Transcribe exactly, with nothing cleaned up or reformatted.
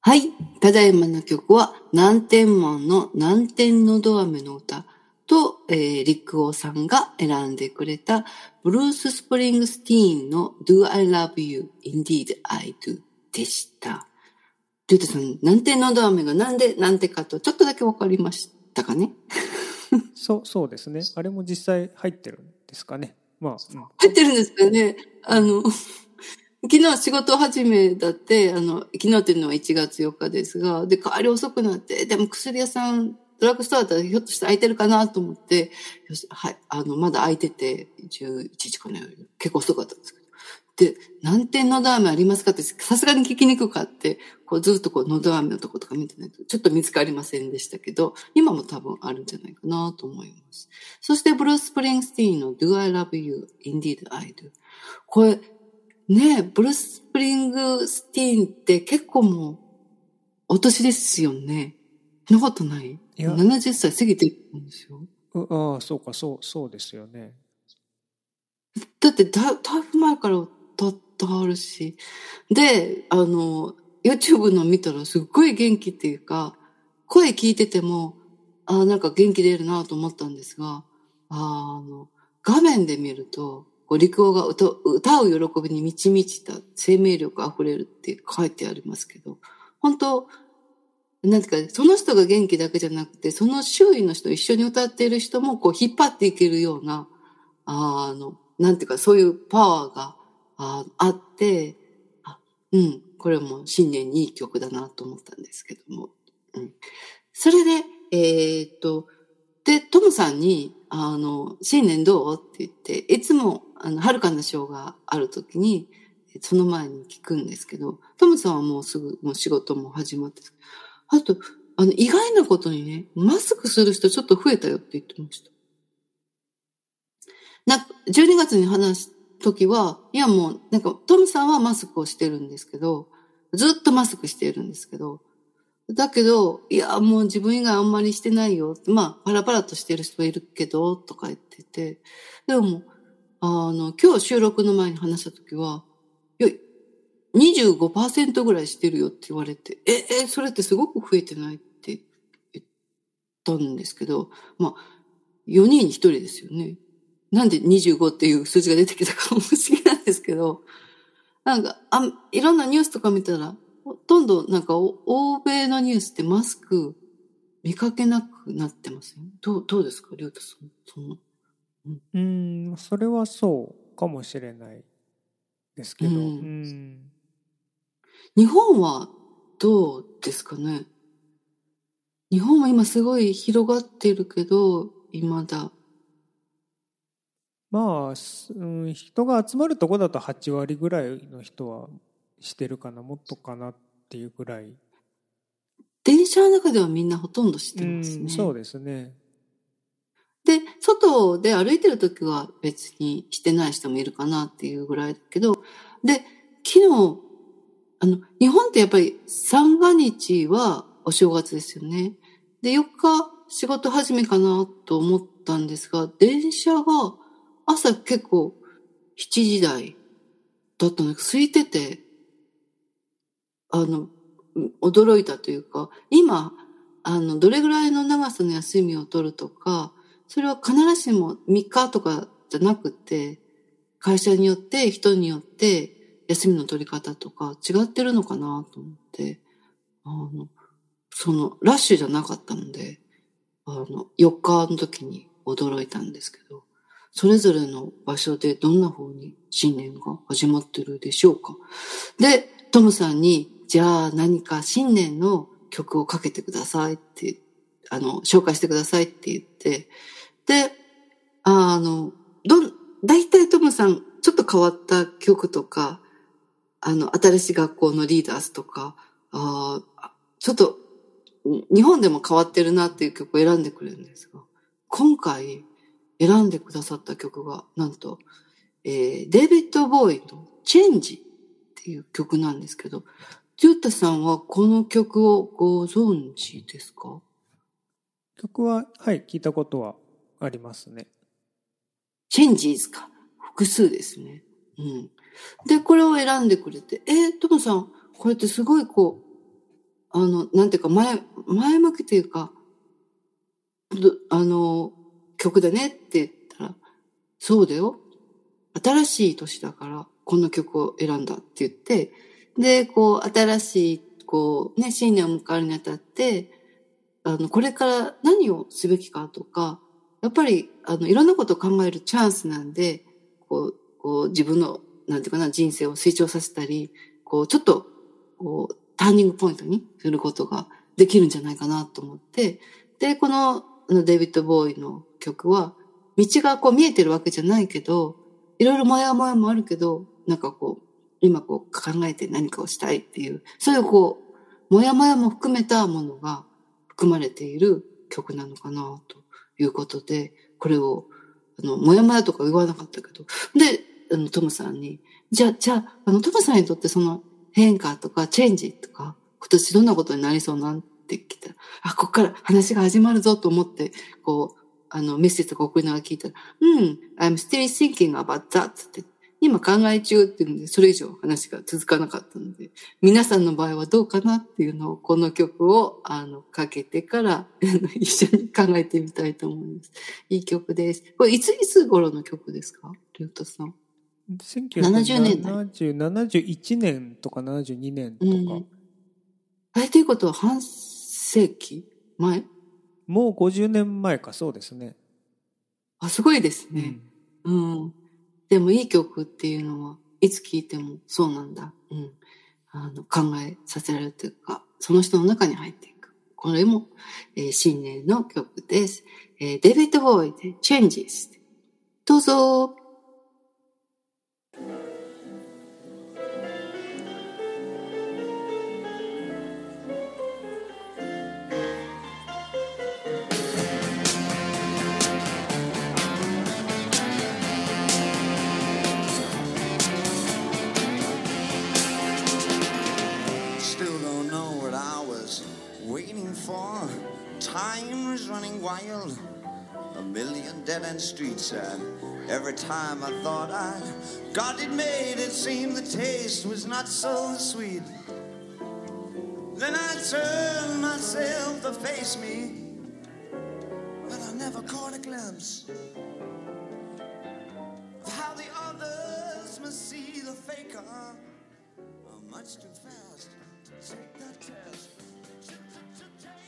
はい。ただいまの曲は、南天門の南天のど飴の歌と、えー、陸王さんが選んでくれた、ブルース・スプリングスティーンの Do I Love You? Indeed I Do でした。リュウタさん、南天のど飴がなんで、なんてかと、ちょっとだけわかりましたかね？ そう、そうですね。あれも実際入ってるんですかね。まあ、うん、 入ってるんですかね。あの、昨日仕事始めだって、あの、昨日っていうのはいちがつよっかですが、で、帰り遅くなって、でも薬屋さん、ドラッグストアだったらひょっとして空いてるかなと思って、はい、あの、まだ空いてて、じゅういちじかな、結構遅かったんですけど。で、南天のど飴ありますかって、さすがに聞きにくかって、こうずっとこう、のど飴のとことか見てないと、ちょっと見つかりませんでしたけど、今も多分あるんじゃないかなと思います。そして、ブルース・スプリングスティーンの Do I Love You? Indeed I Do。これ、ねえ、ブルース・スプリングスティーンって結構もう、お年ですよね。そんなことない？いや、ななじゅっさい過ぎてるんですよ。 ああ、そうか、そう、そうですよね。 だってだ、だいぶ前から歌ってあるし。で、あの、YouTube の見たらすっごい元気っていうか、声聞いてても、あなんか元気出るなと思ったんですが、あの、画面で見ると、こう陸王が 歌, 歌う喜びに満ち満ちた生命力あふれるって書いてありますけど、本当なんていうか、その人が元気だけじゃなくて、その周囲の人、一緒に歌っている人もこう引っ張っていけるような、あの、なんていうか、そういうパワーが あ, あって、あ、うん、これも新年にいい曲だなと思ったんですけども。うん、それで、えー、っと、で、トムさんに、あの、新年どうって言って、いつも、あの、はるかなショーがあるときに、その前に聞くんですけど、トムさんはもうすぐ、もう仕事も始まって、あと、あの、意外なことにね、マスクする人ちょっと増えたよって言ってました。な、じゅうにがつに話すときは、いやもう、なんか、トムさんはマスクをしてるんですけど、ずっとマスクしてるんですけど、だけど、いや、もう自分以外あんまりしてないよ。まあ、パラパラとしてる人はいるけど、とか言ってて。でも、あの、今日収録の前に話したときは、いや、にじゅうごパーセント ぐらいしてるよって言われて、え、え、それってすごく増えてないって言ったんですけど、まあ、よにんにひとりですよね。なんでにじゅうごっていう数字が出てきたかも不思議なんですけど、なんか、あ、いろんなニュースとか見たら、ほとんどなんか欧米のニュースってマスク見かけなくなってますよ。どう、どうですか、りょうたさん。その、 うん、うーん、それはそうかもしれないですけど。うん、うん、 日本はどうですかね。日本は今すごい広がってるけど、未だ。 まあ、うん、人が集まるとこだとはちわりぐらいの人はしてるかな、もっとかなっていうぐらい。 電車の中ではみんなほとんど知ってますね。 うん、そうですね。 で、外で歩いてるときは別にしてない人もいるかなっていうぐらいだけど、で、昨日、あの、日本ってやっぱり三が日はお正月ですよね。で、よっか仕事始めかなと思ったんですが、電車が朝結構しちじ台だったのが空いてて、あの、驚いたというか、今、あの、どれぐらいの長さの休みを取るとか、それは必ずしもみっかとかじゃなくて、会社によって、人によって、休みの取り方とか違ってるのかなと思って、あの、その、ラッシュじゃなかったので、あの、よっかの時に驚いたんですけど、それぞれの場所でどんな風に新年が始まってるでしょうか。で、トムさんに、じゃあ何か新年の曲をかけてくださいって、あの、紹介してくださいって言って、で、あの、どん、大体トムさん、ちょっと変わった曲とか、あの、新しい学校のリーダーズとか、あちょっと、日本でも変わってるなっていう曲を選んでくれるんですが、今回選んでくださった曲が、なんと、えー、デイビッド・ボーイのチェンジっていう曲なんですけど、ジュータさんはこの曲をご存知ですか？ 曲は、はい、聞いたことはありますね。 チェンジーズか。複数ですね。うん。で、これを選んでくれて、えー、トムさん、これってすごいこう、 あの、なんていうか前、前向きというか、あの、曲だねって言ったら、そうだよ。新しい年だから、この曲を選んだって言って、で、こう、新しい、こう、ね、新年を迎えるにあたって、あの、これから何をすべきかとか、やっぱり、あの、いろんなことを考えるチャンスなんで、こう、こう、自分の、なんていうかな、人生を成長させたり、こう、ちょっと、こう、ターニングポイントにすることができるんじゃないかなと思って、で、この、あの、デイビッド・ボーイの曲は、道がこう見えてるわけじゃないけど、いろいろモヤモヤもあるけど、なんかこう、今こう考えて何かをしたいっていう、そういうこう、モヤモヤも含めたものが含まれている曲なのかな、ということで、これを、あの、モヤモヤとか言わなかったけど、で、あの、トムさんに、じゃあ、じゃあ、あの、トムさんにとってその変化とかチェンジとか、今年どんなことになりそうなんて聞いたら、あ、こっから話が始まるぞと思って、こう、あの、メッセージとか送りながら聞いたら、うん、I'm still thinking about that って、今考え中っていうので、それ以上話が続かなかったので、皆さんの場合はどうかなっていうのを、この曲を、あの、かけてから、一緒に考えてみたいと思います。いい曲です。これ、いついつ頃の曲ですか？リュウトさん。ななじゅうねんだい。 ななじゅう、ななじゅういちねんとかななじゅうにねんとか。うん、 あれということは半世紀前？ もうごじゅうねんまえか、そうですね。 あ、すごいですね。うん。うん、でもいい曲っていうのはいつ聴いてもそうなんだ。うん。あの、考えさせられるというか、その人の中に入っていく。これも、えー、新年の曲です。えー、デビッド・ボーイで Changes。どうぞ。 Time is running wild, a million dead-end streets, and every time I thought I got it made, it seemed the taste was not so sweet. Then I turned myself to face me, but I never caught a glimpse of how the others must see the faker. I'm much too fast to take that test.